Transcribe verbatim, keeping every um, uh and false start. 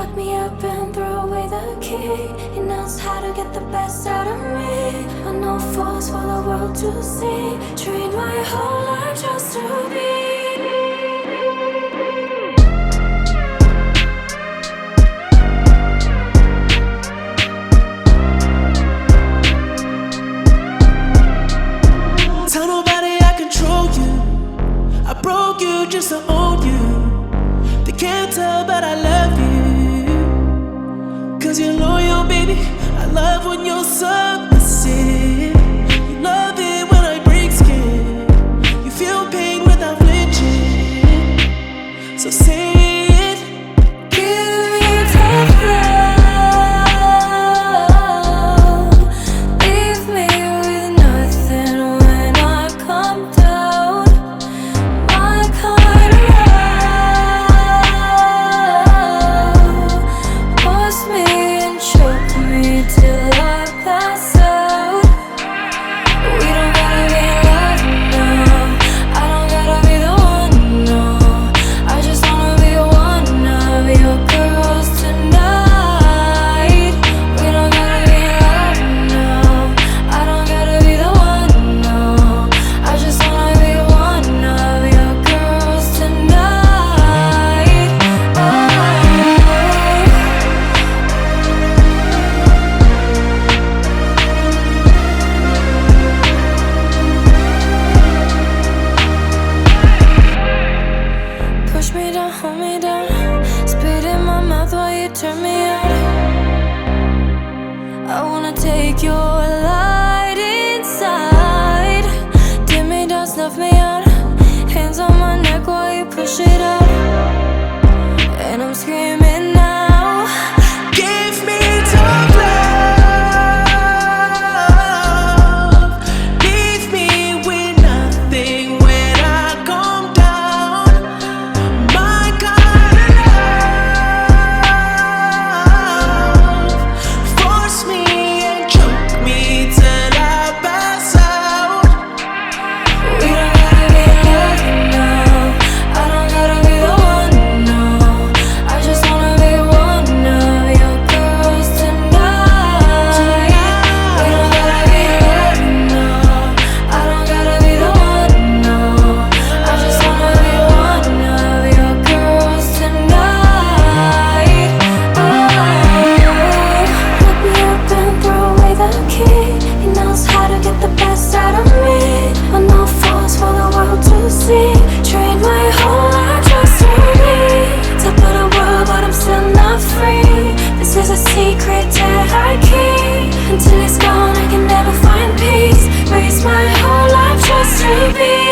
Lock me up and throw away the key. He knows how to get the best out of me. But no force for the world to see. Trained my whole life just to be. Tell nobody I control you. I broke you just to own you. They can't tell, but I love you. Cause you're loyal, baby. I love when you're submissive. You love it when I break skin. You feel pain without flinching. So say it. Give me tough love. Leave me with nothing when I come down. My kind of love. Force me and choke me till I pass out. We don't gotta be in love, no. I don't gotta be the one, no. I just wanna be one of your girls tonight. We don't gotta be in love, no. I don't gotta be the one, no. I just wanna be one of your girls tonight. Oh. Push me down, hold me down. Spit in my mouth while you turn me on. I wanna take your light inside. Dim me down, snuff me out. Hands on my neck while you push it out. And I'm screaming now. Give me tough love. Leave me with nothing when I come down. My kind of love. Force me and choke me till I pass out. We don't gotta be in love, no. I don't gotta be the one, no. I just wanna be one of your girls tonight. We don't gotta be in love, no. I don't gotta be the one, no. I just wanna be one of your girls tonight. Oh. Lock me up and throw away the key. He knows how to get the best out of me. But no force for the world to see. Trained my whole life just to be top of the world, but I'm still not free. This is a secret that I keep. Until it's gone, I can never find peace. Raise my whole life just to be.